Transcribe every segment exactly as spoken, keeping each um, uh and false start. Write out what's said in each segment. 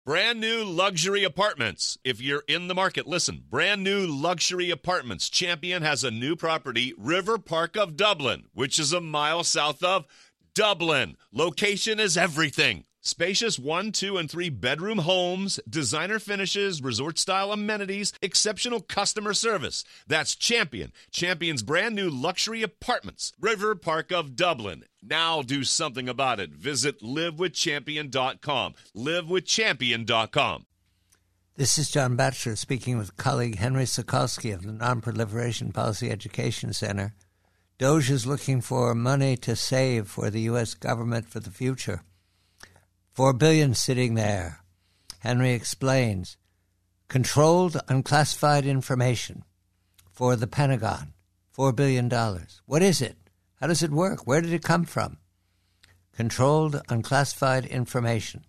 Brand new luxury apartments. If you're in the market, listen. Brand new luxury apartments. Champion has a new property, River Park of Dublin, which is a mile south of Dublin. Location is everything. Spacious one, two, and three bedroom homes, designer finishes, resort-style amenities, exceptional customer service. That's Champion. Champion's brand new luxury apartments, River Park of Dublin. Now do something about it. Visit live with champion dot com. live with champion dot com. This is John Batchelor speaking with colleague Henry Sokolsky of the Non-Proliferation Policy Education Center. DOGE is looking for money to save for the U S government for the future. Four billion dollars sitting there. Henry explains. Controlled unclassified information for the Pentagon. Four billion dollars. What is it? How does it work? Where did it come from? Controlled unclassified information.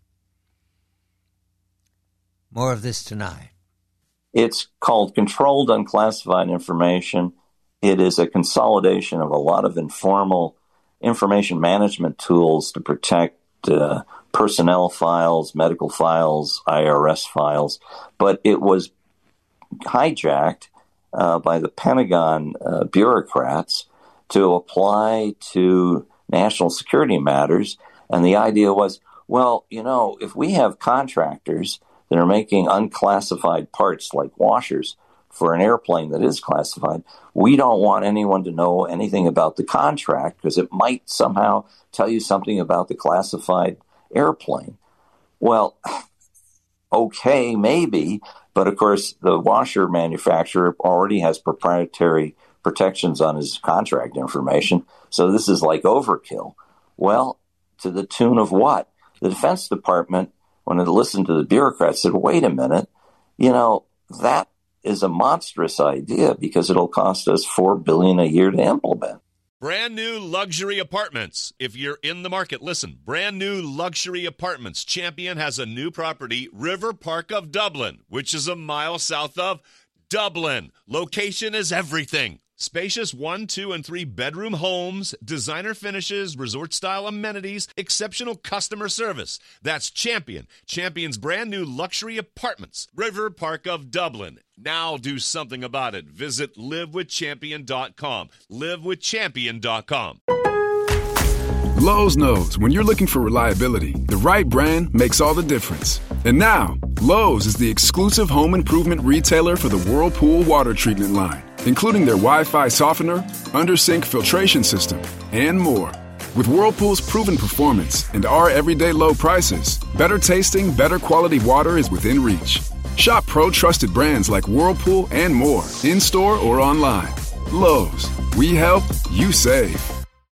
More of this tonight. It's called controlled unclassified information. It is a consolidation of a lot of informal information management tools to protect uh, personnel files, medical files, I R S files. But it was hijacked uh, by the Pentagon uh, bureaucrats to apply to national security matters. And the idea was, well, you know, if we have contractors that are making unclassified parts like washers for an airplane that is classified, we don't want anyone to know anything about the contract because it might somehow tell you something about the classified airplane. Well, okay, maybe, but of course the washer manufacturer already has proprietary protections on his contract information, so this is like overkill. Well, to the tune of what? The Defense Department, when it listened to the bureaucrats, said, wait a minute, you know, that is a monstrous idea because it'll cost us four billion dollars a year to implement. Brand new luxury apartments. If you're in the market, listen. Brand new luxury apartments. Champion has a new property, River Park of Dublin, which is a mile south of Dublin. Location is everything. Spacious one, two, and three bedroom homes, designer finishes, resort-style amenities, exceptional customer service. That's Champion. Champion's brand new luxury apartments, River Park of Dublin. Now do something about it. Visit live with champion dot com. live with champion dot com. Lowe's knows when you're looking for reliability, the right brand makes all the difference. And now, Lowe's is the exclusive home improvement retailer for the Whirlpool water treatment line, including their Wi-Fi softener, under-sink filtration system, and more. With Whirlpool's proven performance and our everyday low prices, better tasting, better quality water is within reach. Shop pro-trusted brands like Whirlpool and more, in-store or online. Lowe's, we help, you save.